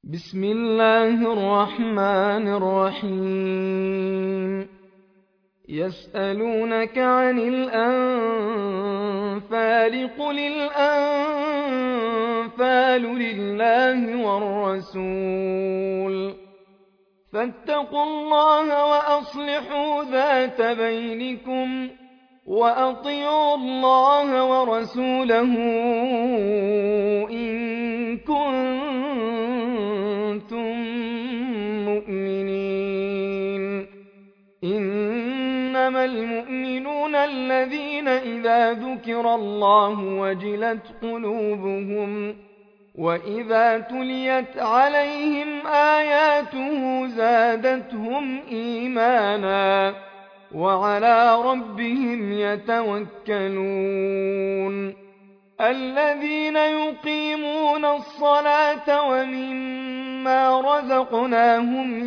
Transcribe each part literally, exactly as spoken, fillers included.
بسم الله الرحمن الرحيم يسألونك عن الأنفال قل الأنفال لله والرسول فاتقوا الله وأصلحوا ذات بينكم وأطيعوا الله ورسوله إن كنتم مؤمنين إنما المؤمنون الذين إذا ذكر الله وجلت قلوبهم وإذا تليت عليهم آياته زادتهم إيمانا وعلى ربهم يتوكلون الذين يقيمون الصلاة ومما رزقناهم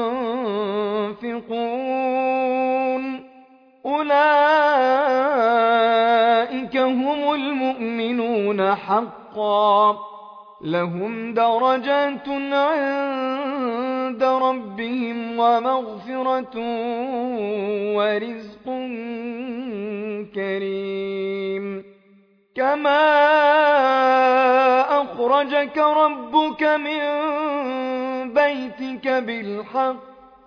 ينفقون أولئك هم المؤمنون حقا لهم درجات عند ربهم ومغفرة ورزق كريم كما أخرجك ربك من بيتك بالحق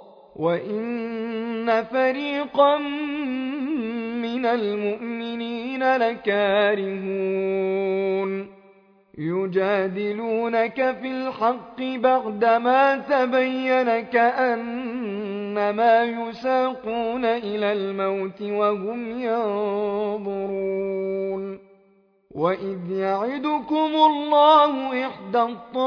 وإن فريقا من المؤمنين لكارهون يجادلونك في الحق بعدما تبين كأنما يساقون إلى الموت وهم ينظرون وإذ يعدكم الله إحدى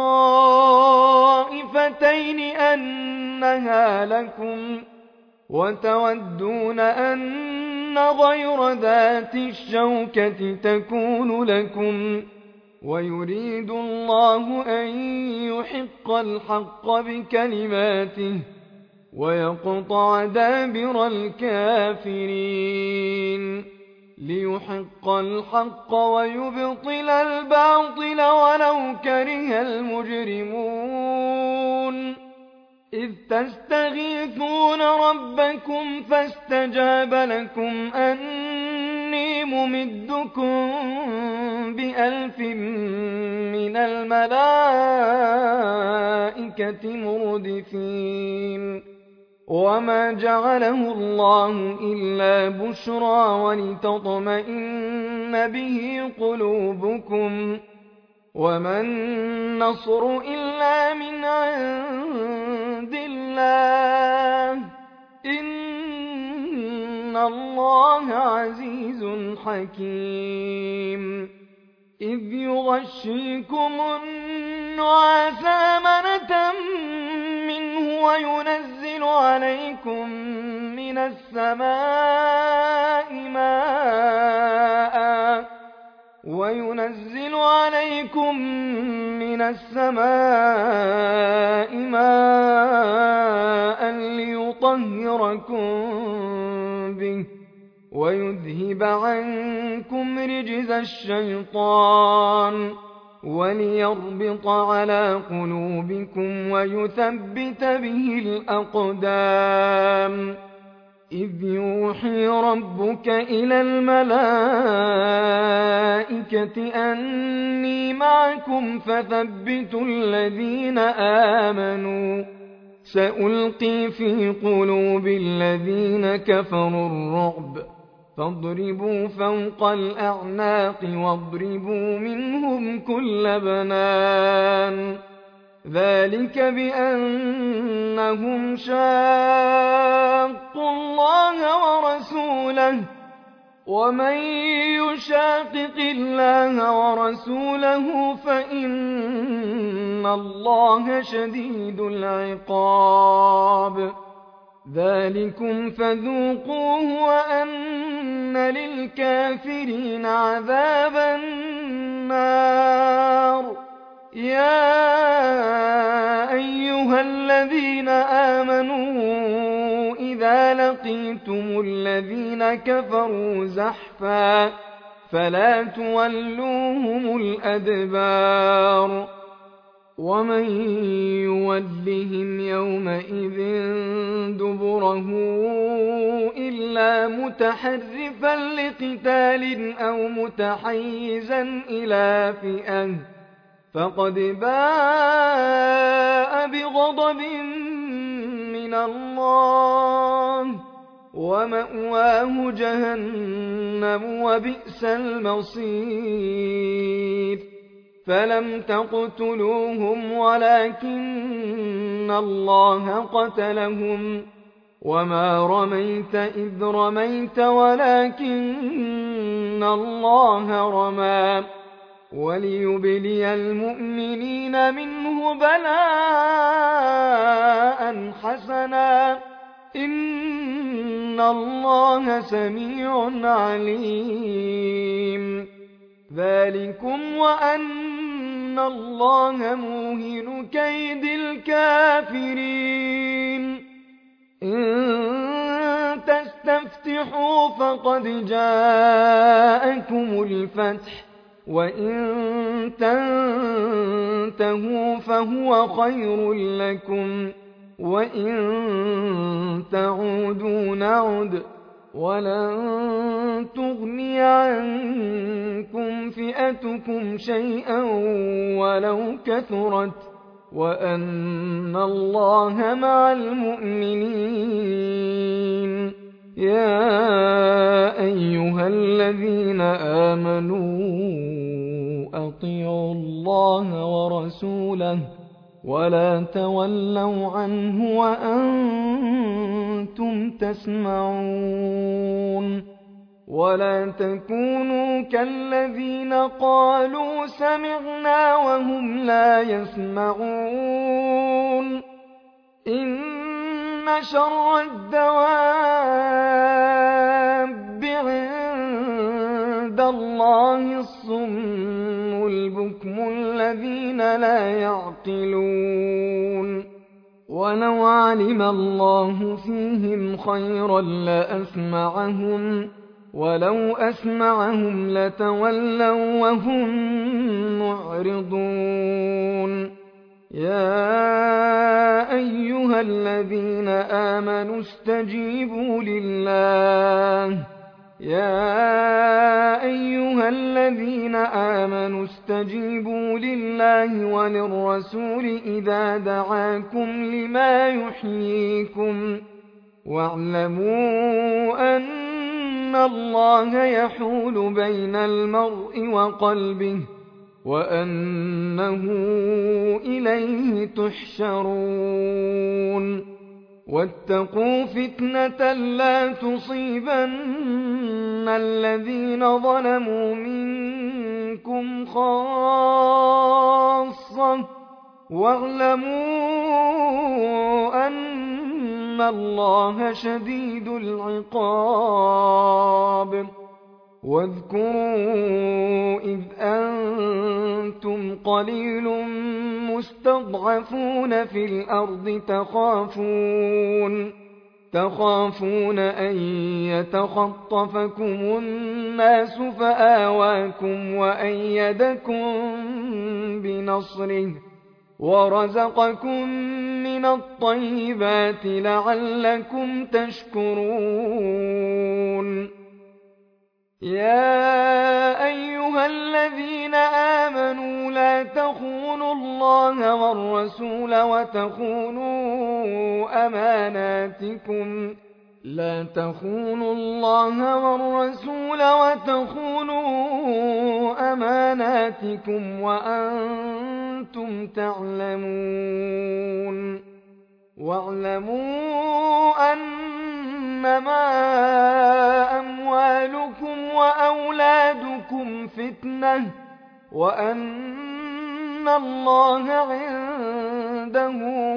الطائفتين أنها لكم وتودون أن غير ذات الشوكة تكون لكم ويريد الله أن يحق الحق بكلماته ويقطع دابر الكافرين ليحق الحق ويبطل الباطل ولو كره المجرمون إذ تستغيثون ربكم فاستجاب لكم أني ممدكم بألف من الملائكة مردفين وما جعله الله إلا بشرى ولتطمئن به قلوبكم وما النصر إلا من عند الله إن الله عزيز حكيم إذ يغشيكم النعاس أمنة منه وينزل عليكم من السماء ماء وينزل عليكم من السماء ماء ليطهركم به ويذهب عنكم رجز الشيطان وليربط على قلوبكم ويثبت به الأقدام إذ يوحي ربك إلى الملائكة أني معكم فثبتوا الذين آمنوا سألقي في قلوب الذين كفروا الرعب فاضربوا فوق الأعناق واضربوا منهم كل بنان ذلك بأنهم شاقوا الله ورسوله ومن يشاقق الله ورسوله فإن الله شديد العقاب ذلكم فذوقوه وأن للكافرين عذاب النار يا أيها الذين آمنوا إذا لقيتم الذين كفروا زحفا فلا تولوهم الأدبار ومن يولهم يومئذ دبره إلا متحرفا لقتال أو متحيزا إلى فئة فقد باء بغضب من الله ومأواه جهنم وبئس المصير فلم تقتلوهم ولكن الله قتلهم وما رميت إذ رميت ولكن الله رمى وليبلي المؤمنين منه بلاء حسنا إن الله سميع عليم ذلكم وأن الله موهن كيد الكافرين إن تستفتحوا فقد جاءكم الفتح وإن تنتهوا فهو خير لكم وإن تعودوا نعد ولن تغني عنكم فئتكم شيئا ولو كثرت وأن الله مع المؤمنين يا أيها الذين آمنوا أطيعوا الله ورسوله ولا تولوا عنه وأنتم تسمعون ولا تكونوا كالذين قالوا سمعنا وهم لا يسمعون إن شر الدواب عند الله الصم البكم الذين لا يعقلون ولو علم الله فيهم خيرا لأسمعهم ولو أسمعهم لتولوا وهم معرضون يا أيها الذين آمنوا استجيبوا لله يا أيها الذين آمنوا استجيبوا لله وللرسول إذا دعاكم لما يحييكم واعلموا أن الله يحول بين المرء وقلبه وأنه إليه تحشرون واتقوا فتنة لا تصيبن الذين ظلموا منكم خاصة واعلموا أن الله شديد العقاب واذكروا إذ أنتم قليل مستضعفون في الأرض تخافون تخافون أن يتخطفكم الناس فآواكم وأيدكم بنصره ورزقكم من الطيبات لعلكم تشكرون يا أيها الذين آمنوا لا تخونوا الله والرسول وتخونوا أماناتكم لا تخونوا الله والرسول وتخونوا أماناتكم وأنتم تعلمون واعلموا أنما أموالكم وأولادكم فتنة وأن الله عنده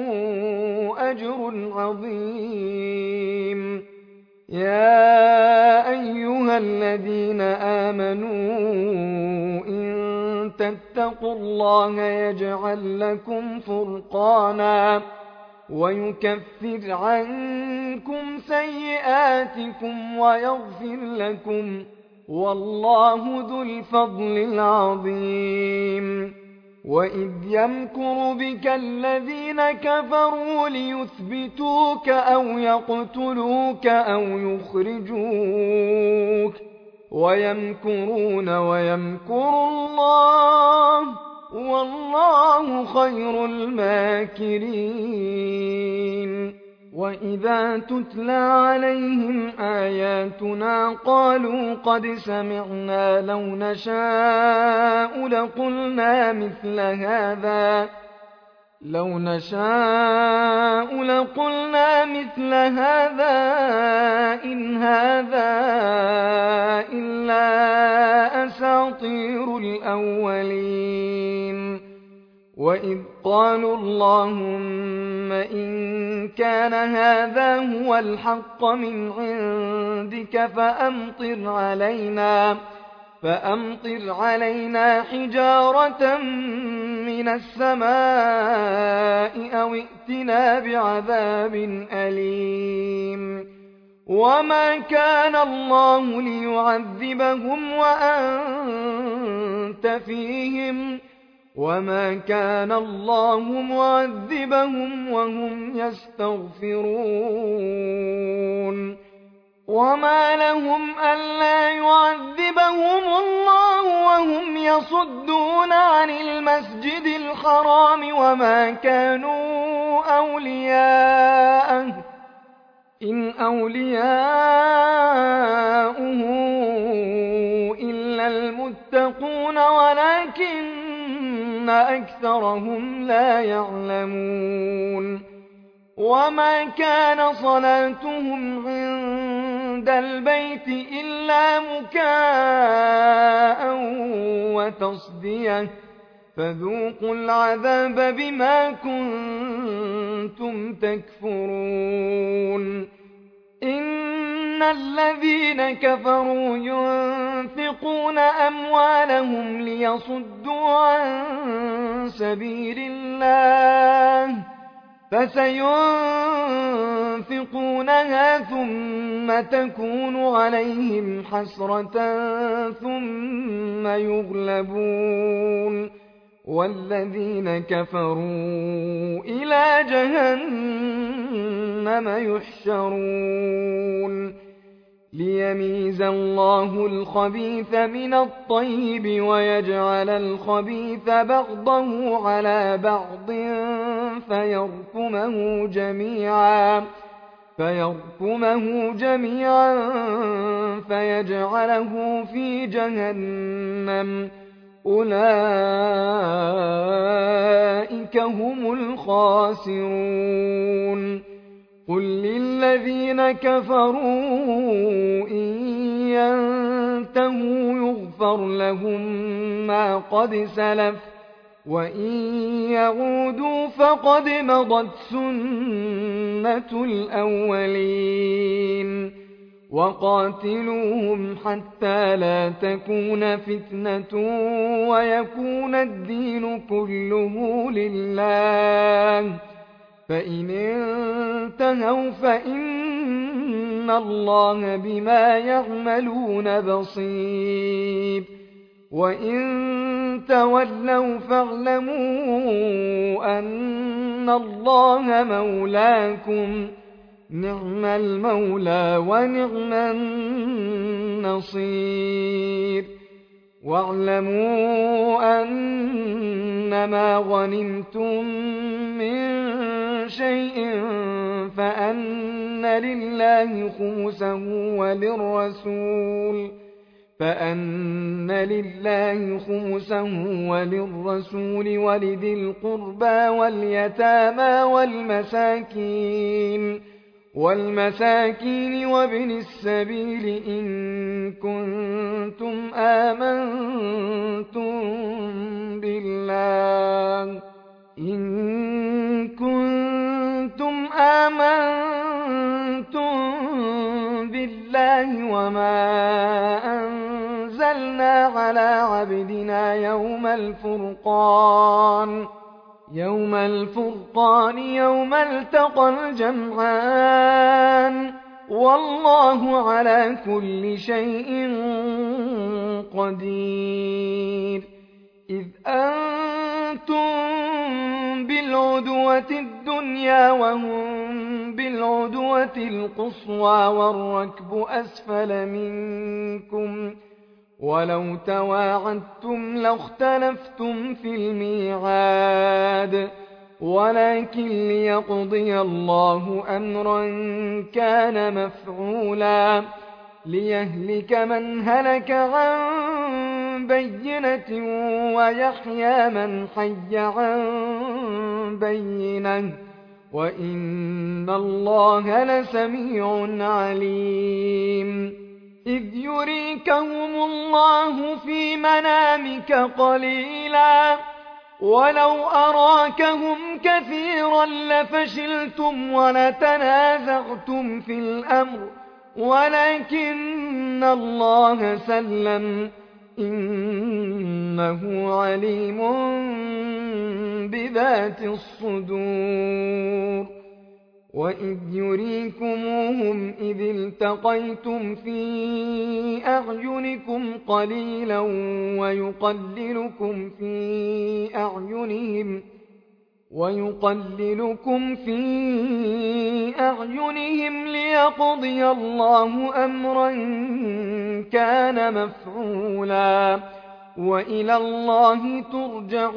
أجر عظيم يا أيها الذين آمنوا إن تتقوا الله يجعل لكم فرقانا ويكفر عنكم سيئاتكم ويغفر لكم والله ذو الفضل العظيم وَإِذْ يَمْكُرُ بِكَ الَّذِينَ كَفَرُوا لِيُثْبِتُوكَ أَوْ يَقْتُلُوكَ أَوْ يُخْرِجُوكَ وَيَمْكُرُونَ وَيَمْكُرُ اللَّهُ وَاللَّهُ خَيْرُ الْمَاكِرِينَ وَإِذَا تُتْلَىٰ عَلَيْهِمْ آيَاتُنَا قَالُوا قَدْ سَمِعْنَا لَوْ نَشَاءُ لَقُلْنَا مِثْلَ هَٰذَا لَوْ نَشَاءُ لَقُلْنَا مِثْلَ هَٰذَا إِنْ هَٰذَا إِلَّا أَسَاطِيرُ الْأَوَّلِينَ وَإِذْ قَالُوا اللَّهُمَّ إِن كَانَ هَٰذَا هُوَ الْحَقَّ مِنْ عِندِكَ فَأَمْطِرْ عَلَيْنَا فَأَمْطِرْ عَلَيْنَا حِجَارَةً مِّنَ السَّمَاءِ أَوْ ائْتِنَا بِعَذَابٍ أَلِيمٍ وَمَا كَانَ اللَّهُ لِيُعَذِّبَهُمْ وَأَنتَ فِيهِمْ وَمَا كَانَ اللَّهُ مُعَذِّبَهُمْ وَهُمْ يَسْتَغْفِرُونَ وَمَا لَهُمْ أَلَّا يُعَذِّبَهُمُ اللَّهُ وَهُمْ يَصُدُّونَ عَنِ الْمَسْجِدِ الْحَرَامِ وَمَا كَانُوا أَوْلِيَاءَهُ إِنْ أَوْلِيَاؤُهُ إِلَّا الْمُتَّقُونَ وَلَٰكِنَّ أَكْثَرَهُمْ لَا يَعْلَمُونَ وَمَا كَانَ صَلَاتُهُمْ عِندَ الْبَيْتِ إِلَّا مُكَاءً وَتَصْدِيَةً فَذُوقُوا الْعَذَابَ بِمَا كُنتُمْ تَكْفُرُونَ إِنَّ الَّذِينَ كَفَرُوا يُنفِقُونَ أَمْوَالَهُمْ لِيَصُدُّوا عَن سَبِيلِ اللَّهِ فَسَيُنفِقُونَهَا ثُمَّ تَكُونُ عَلَيْهِمْ حَسْرَةً ثُمَّ يُغْلَبُونَ وَالَّذِينَ كَفَرُوا إِلَىٰ جَهَنَّمَ يُحْشَرُونَ لِيَمِيزَ اللَّهُ الْخَبِيثَ مِنَ الطَّيِّبِ وَيَجْعَلَ الْخَبِيثَ بَعْضَهُ عَلَىٰ بَعْضٍ فَيَرْكُمَهُ جَمِيعًا فَيَرْكُمَهُ جَمِيعًا فَيَجْعَلَهُ فِي جَهَنَّمَ أُولَٰئِكَ هُمُ الْخَاسِرُونَ قُل لِّلَّذِينَ كَفَرُوا إِن يَنتَهُوا يُغْفَرْ لَهُم مَّا قَدْ سَلَفَ وَإِن يَعُودُوا فَقَدْ مَضَتْ سُنَّةُ الْأَوَّلِينَ وَقَاتِلُوهُمْ حَتَّىٰ لَا تَكُونَ فِتْنَةٌ وَيَكُونَ الدِّينُ كُلُّهُ لِلَّهِ فَإِنِ انتَهَوْا فَإِنَّ اللَّهَ بِمَا يَعْمَلُونَ بَصِيرٌ وَإِن تَوَلَّوْا فَاعْلَمُوا أَنَّ اللَّهَ مَوْلَاكُمْ نِعْمَ الْمَوْلَىٰ وَنِعْمَ النَّصِيرُ وَاعْلَمُوا أَنَّمَا غَنِمْتُم مِّن شَيْءٍ فَأَنَّ لِلَّهِ خُمُسَهُ وَلِلرَّسُولِ فَأَنَّ لِلَّهِ خُمُسَهُ وَلِلرَّسُولِ وَلِذِي الْقُرْبَىٰ وَالْيَتَامَىٰ وَالْمَسَاكِينِ وَالْمَسَاكِينِ وَابْنِ السَّبِيلِ إِن كُنتُمْ آمَنتُم بِاللَّهِ إِن كُنتُمْ آمَنتُم بِاللَّهِ وَمَا أَنزَلْنَا عَلَىٰ عَبْدِنَا يَوْمَ الْفُرْقَانِ يَوْمَ الْفُرْقَانِ يَوْمَ الْتَقَى الْجَمْعَانِ وَاللَّهُ عَلَىٰ كُلِّ شَيْءٍ قَدِيرٌ إِذْ أَنتُمْ كنتم بالعدوة الدنيا وهم بالعدوة القصوى والركب أسفل منكم ولو تواعدتم لاختلفتم في الميعاد ولكن ليقضي الله أمرا كان مفعولا ليهلك من هلك عن بينة ويحيى من حي عن بينة وإن الله لسميع عليم إذ يريكهم الله في منامك قليلا ولو أراكهم كثيرا لفشلتم ولتنازعتم في الأمر ولكن الله سلم إنه عليم بذات الصدور وإذ يريكموهم إذ التقيتم في أعينكم قليلا ويقللكم في أعينهم ويقللكم في أعينهم ليقضي الله أمرا كان مفعولا وإلى الله ترجع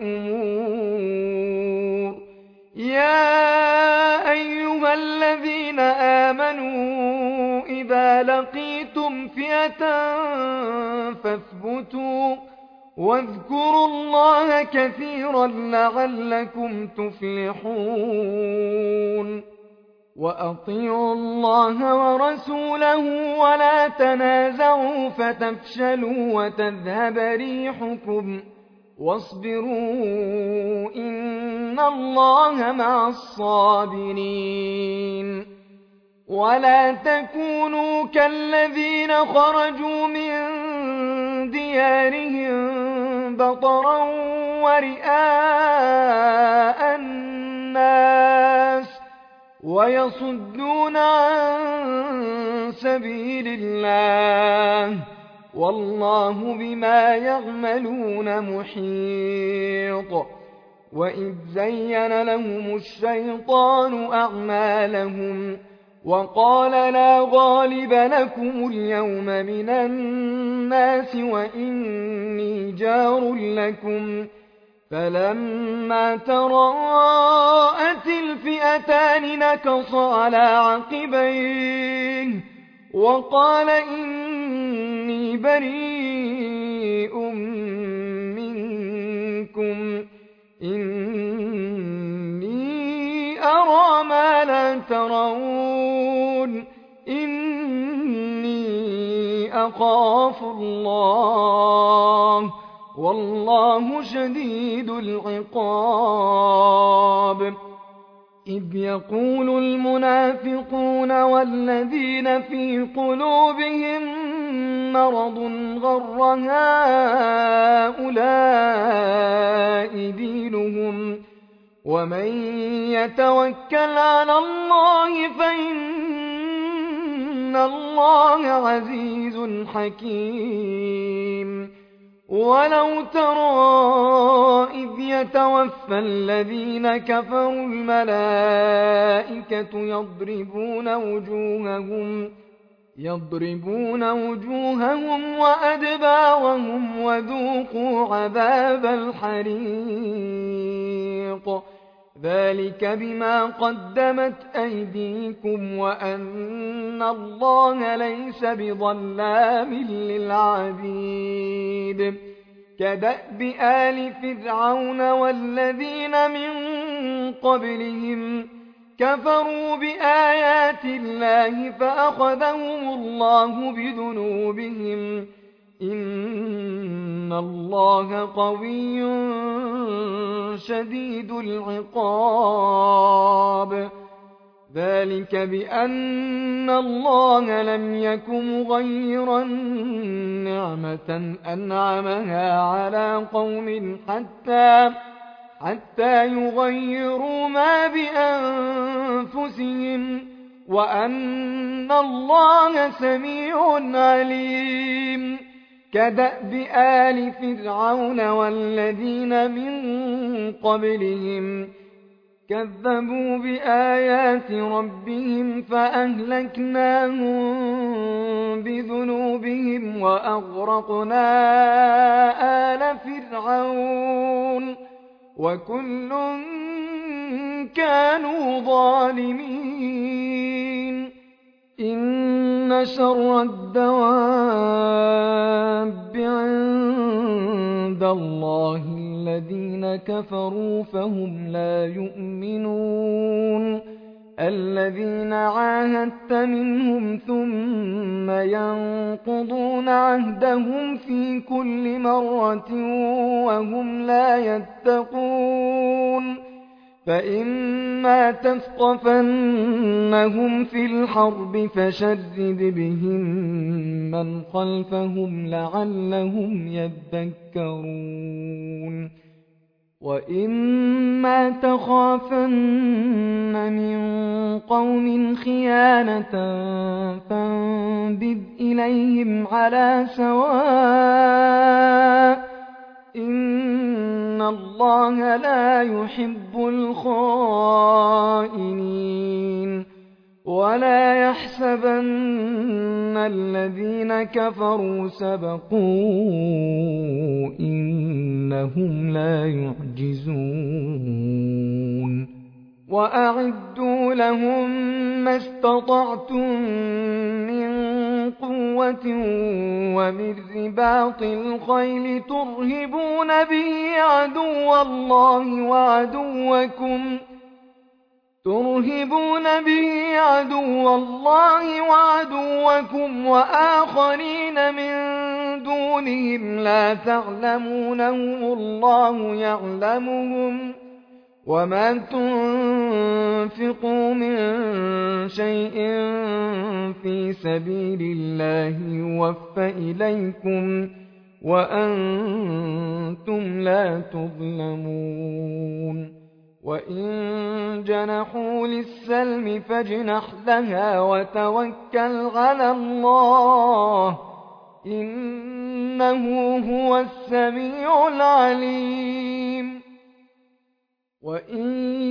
الأمور يا أيها الذين آمنوا إذا لقيتم فئة فاثبتوا واذكروا الله كثيرا لعلكم تفلحون وأطيعوا الله ورسوله ولا تنازعوا فتفشلوا وتذهب ريحكم واصبروا إن الله مع الصابرين ولا تكونوا كالذين خرجوا من ديارهم بطرا ورئاء الناس ويصدون عن سبيل الله والله بما يعملون محيط وإذ زين لهم الشيطان أعمالهم وقال لا غالب لكم اليوم من الناس وإني جار لكم فلما تراءت الفئتان نكص على عقبيه وقال إني بريء منكم إني أرى ما لا ترون إني أخاف الله والله شديد العقاب إذ يقول المنافقون والذين في قلوبهم مرض غر هؤلاء دينهم ومن يتوكل على الله فإن الله عزيز حكيم ولو ترى إذ يتوفى الذين كفروا الملائكة يضربون وجوههم يضربون وجوههم وأدبارهم وذوقوا عذاب الحريق ذلك بما قدمت أيديكم وأن الله ليس بظلام للعبيد كدأب آل فرعون والذين من قبلهم كفروا بآيات الله فأخذهم الله بذنوبهم إن الله قوي شديد العقاب ذلك بأن الله لم يك مغيرا نعمة أنعمها على قوم حتى حتى يغيروا ما بأنفسهم وأن الله سميع عليم كدأب آل فرعون والذين من قبلهم كذبوا بآيات ربهم فأهلكناهم بذنوبهم وأغرقنا آل فرعون وكل كانوا ظالمين إن شر الدواب عند الله الذين كفروا فهم لا يؤمنون الذين عاهدت منهم ثم ينقضون عهدهم في كل مرة وهم لا يتقون فإما تثقفنهم في الحرب فشرد بهم من خلفهم لعلهم يذكرون وإما تخافن من قوم خيانة فانبذ إليهم على سواء إن الله لا يحب الخائنين ولا يحسبن الذين كفروا سبقوا إنهم لا يعجزون وأعدوا لهم ما استطعتم من قوة ومن رباط الخيل ترهبون به عدو الله وعدوكم ترهبون به عدو الله وعدوكم وآخرين من دونهم لا تعلمونهم الله يعلمهم وما تنفقوا من شيء في سبيل الله يوفى إليكم وأنتم لا تظلمون وإن جنحوا للسلم فاجنح لها وتوكل على الله إنه هو السميع العليم وإن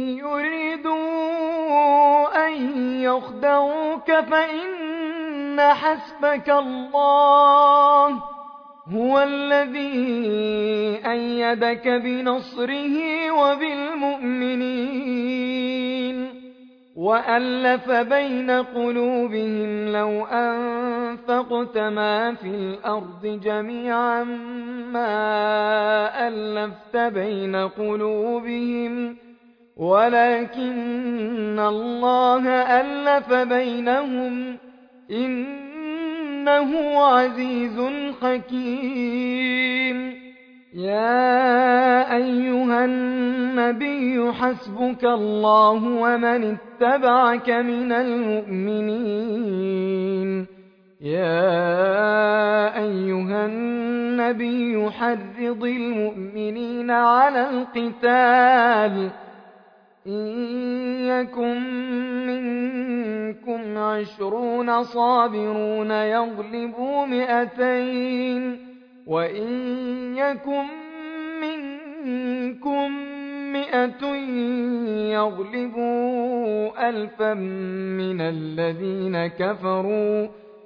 يريدوا أن يخدعوك فإن حسبك الله هو الذي أيدك بنصره وبالمؤمنين وألف بين قلوبهم لو أنفقت ما في الأرض جميعا ما ألفت بين قلوبهم ولكن الله ألف بينهم إنه عزيز حكيم يا أيها النبي حسبك الله ومن اتبعك من المؤمنين يا أيها النبي حرض المؤمنين على القتال إن يكن منكم عشرون صابرون يغلبوا مئتين وإن يكن منكم مئة يغلبوا ألفا من الذين كفروا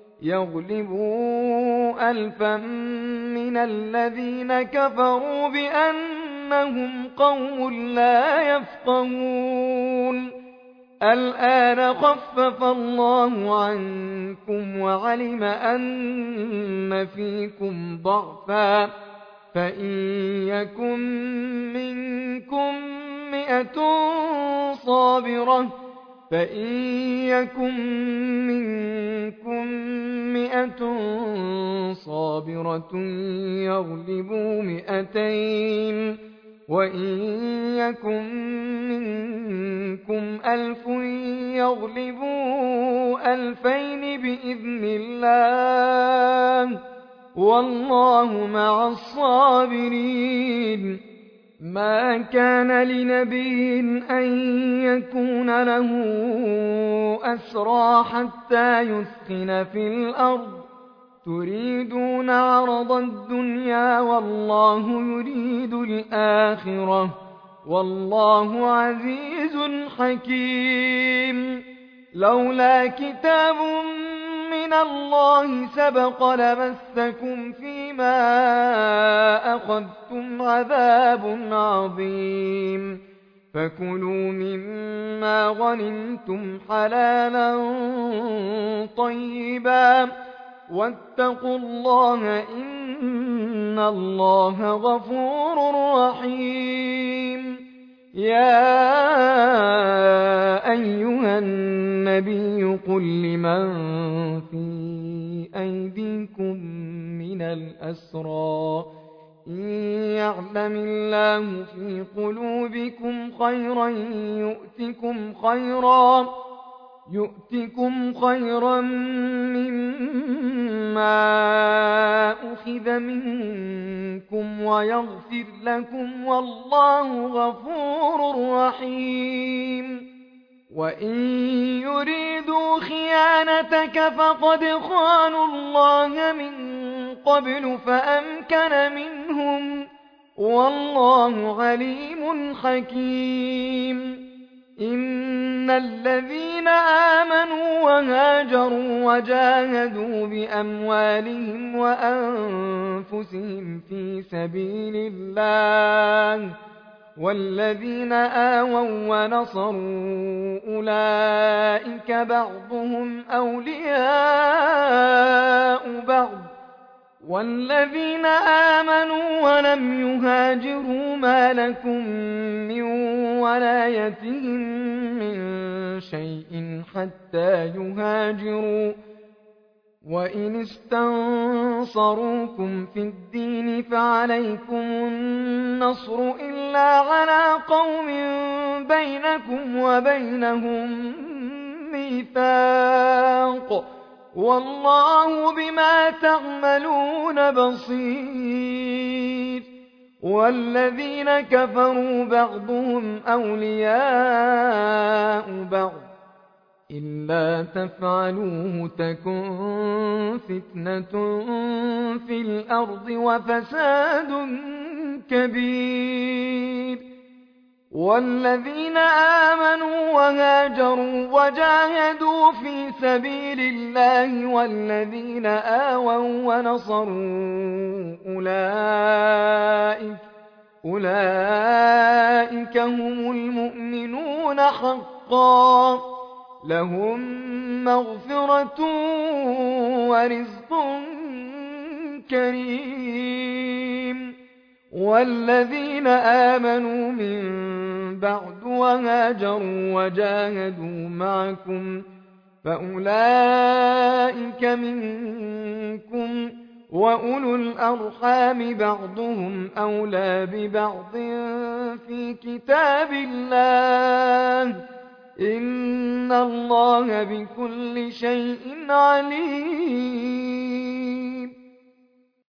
يغلبوا ألفا من الذين كفروا بأنهم قوم لا يفقهون الآن خفف الله عنكم وعلم أن فيكم ضعفا فإن يكن منكم مئة صابرة فإن يكن منكم مئة صابرة يغلبوا مئتين وإن يكن منكم ألف يغلبوا ألفين بإذن الله والله مع الصابرين ما كان لنبي أن يكون له أسرى حتى يثخن في الأرض تريدون عرض الدنيا والله يريد الآخرة والله عزيز حكيم. لولا كتاب من الله سبق لمسكم فيما أخذتم عذاب عظيم. فكلوا مما غنمتم حلالا طيبا واتقوا الله إن الله غفور رحيم. يا أيها النبي قل لمن في أيديكم من الأسرى إن يعلم الله في قلوبكم خيرا يؤتكم خيرا يؤتكم خيرا مما أخذ منكم ويغفر لكم والله غفور رحيم. وإن يريدوا خيانتك فقد خانوا الله من قبل فأمكن منهم والله عليم حكيم. إن الذين آمنوا وهاجروا وجاهدوا بأموالهم وأنفسهم في سبيل الله والذين آووا ونصروا أولئك بعضهم أولياء بعض والذين آمنوا ولم يهاجروا ما لكم من ولايتهم من شيء حتى يهاجروا وإن استنصروكم في الدين فعليكم النصر إلا على قوم بينكم وبينهم ميثاق والله بما تعملون بصير. والذين كفروا بعضهم أولياء بعض إلا تفعلوه تكن فتنة في الأرض وفساد كبير. والذين آمنوا وهاجروا وجاهدوا في سبيل الله والذين آووا ونصروا أولئك أولئك هم المؤمنون حقا لهم مغفرة ورزق كريم. والذين آمنوا من بعد وهاجروا وجاهدوا معكم فأولئك منكم وأولو الأرحام بعضهم أولى ببعض في كتاب الله إن الله بكل شيء عليم.